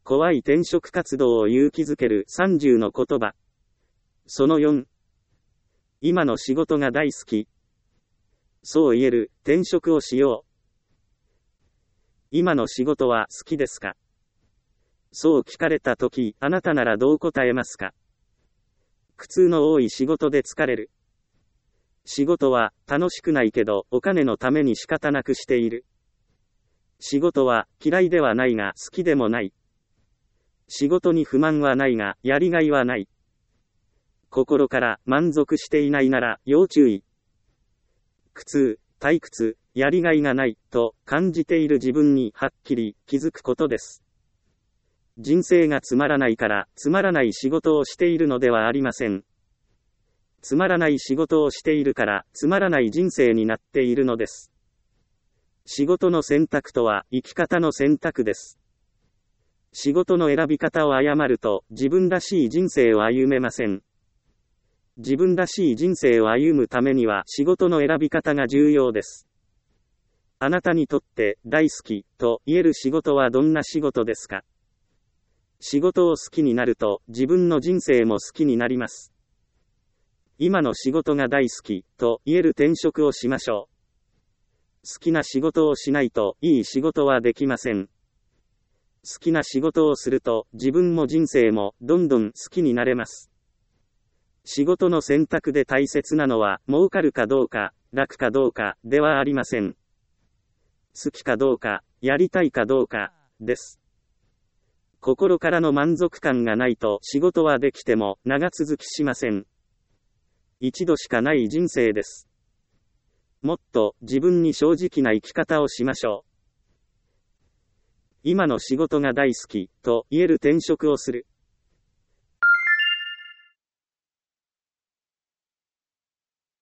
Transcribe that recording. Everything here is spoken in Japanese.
怖い転職活動を勇気づける30の言葉。その4。今の仕事が大好き。そう言える、転職をしよう。今の仕事は好きですか？そう聞かれたとき、あなたならどう答えますか？苦痛の多い仕事で疲れる。仕事は楽しくないけど、お金のために仕方なくしている。仕事は嫌いではないが好きでもない。仕事に不満はないが、やりがいはない。心から満足していないなら要注意。苦痛、退屈、やりがいがないと感じている自分にはっきり気づくことです。人生がつまらないからつまらない仕事をしているのではありません。つまらない仕事をしているからつまらない人生になっているのです。仕事の選択とは生き方の選択です。仕事の選び方を誤ると自分らしい人生を歩めません。自分らしい人生を歩むためには仕事の選び方が重要です。あなたにとって大好きと言える仕事はどんな仕事ですか？仕事を好きになると自分の人生も好きになります。今の仕事が大好きと言える転職をしましょう。好きな仕事をしないといい仕事はできません。好きな仕事をすると自分も人生もどんどん好きになれます。仕事の選択で大切なのは儲かるかどうか、楽かどうかではありません。好きかどうか、やりたいかどうかです。心からの満足感がないと仕事はできても長続きしません。一度しかない人生です。もっと自分に正直な生き方をしましょう。今の仕事が大好きと言える転職をする。